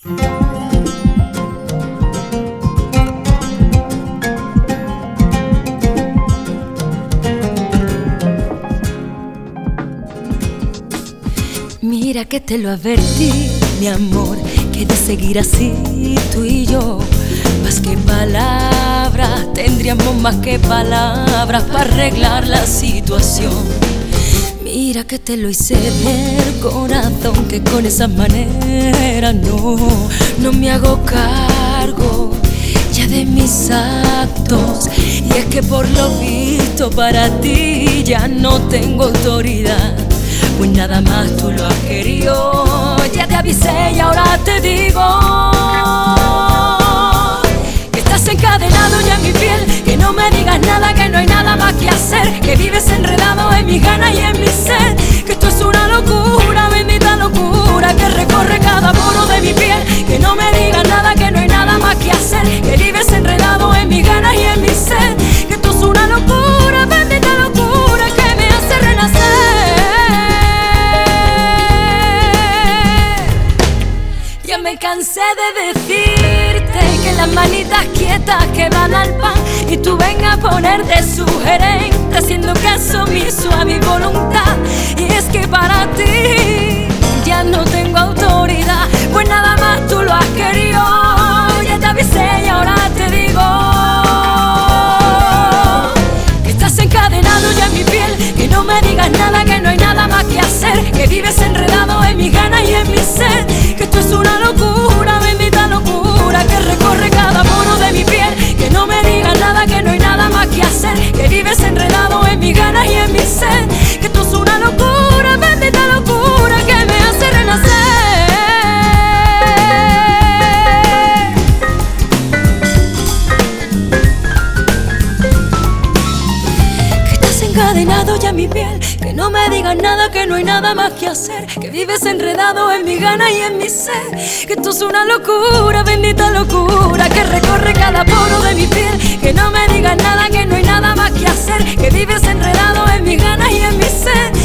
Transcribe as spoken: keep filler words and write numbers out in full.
Mira que te lo advertí, mi amor, que de seguir así tú y yo, más que palabras, tendríamos más que palabras para arreglar la situación. Mira que te lo hice ver, corazón, que con esa manera no, no me hago cargo ya de mis actos. Y es que por lo visto para ti ya no tengo autoridad, pues nada más tú lo has querido. Ya te avisé y ahora te digo que estás encadenado ya en mi piel, que no me digas nada, que no hay nada más que hacer, que vives enredado en mis ganas y en mi sed, que esto es una locura, bendita locura, que recorre cada poro de mi piel, que no me digas nada, que no hay nada más que hacer, que vives enredado en mis ganas y en mi sed, que esto es una locura, bendita locura, que me hace renacer. Ya me cansé de decirte que las manitas quietas que van al pan y tú vengas a ponerte sugerente, haciendo caso omiso a mi voluntad. Y es que para ti ya no tengo autoridad, pues nada más tú lo has querido. Ya te avisé y ahora te digo que estás encadenado ya en mi piel, que no me digas nada, que no hay nada más que hacer, que vives enredado en mis ganas y en mi sed, que esto es una locura, bendita locura, que recorre cada poro de mi piel, que no me digas nada, que no hay nada más que hacer, que vives enredado en mis ganas y en mi sed, que esto es una locura, bendita locura, que me hace renacer. Que estás encadenado ya en mi piel, que no me digas nada, que no hay nada más que hacer, que vives enredado en mi ganas y en mi sed, que esto es una locura, bendita locura, que recorre cada poro de mi piel, que no me digas nada, que no hay nada más que hacer, que vives enredado en mi ganas y en mi sed,